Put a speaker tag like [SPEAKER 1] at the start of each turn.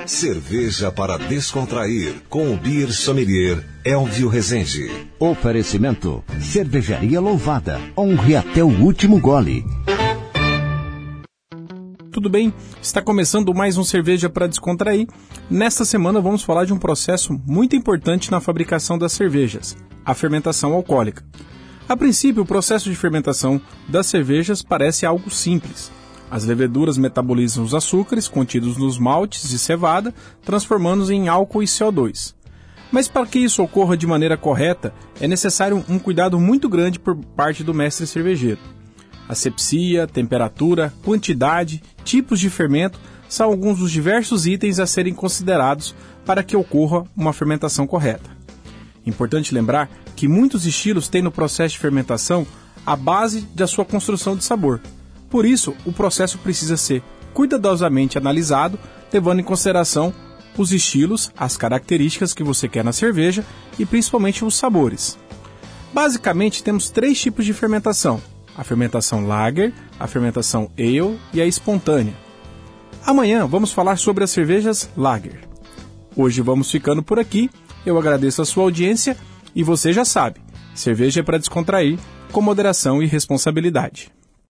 [SPEAKER 1] Cerveja para descontrair, com o Beer Sommelier Elvio Rezende.
[SPEAKER 2] Oferecimento: Cervejaria Louvada. Honre até o último gole.
[SPEAKER 3] Tudo bem? Está começando mais um Cerveja para Descontrair. Nesta semana vamos falar de um processo muito importante na fabricação das cervejas, a fermentação alcoólica. A princípio, o processo de fermentação das cervejas parece algo simples. As leveduras metabolizam os açúcares contidos nos maltes de cevada, transformando-os em álcool e CO2. Mas para que isso ocorra de maneira correta, é necessário um cuidado muito grande por parte do mestre cervejeiro. Asepsia, temperatura, quantidade, tipos de fermento são alguns dos diversos itens a serem considerados para que ocorra uma fermentação correta. Importante lembrar que muitos estilos têm no processo de fermentação a base da sua construção de sabor. Por isso, o processo precisa ser cuidadosamente analisado, levando em consideração os estilos, as características que você quer na cerveja e principalmente os sabores. Basicamente, temos 3 tipos de fermentação: a fermentação lager, a fermentação ale e a espontânea. Amanhã vamos falar sobre as cervejas lager. Hoje vamos ficando por aqui. Eu agradeço a sua audiência e você já sabe, cerveja é para descontrair, com moderação e responsabilidade.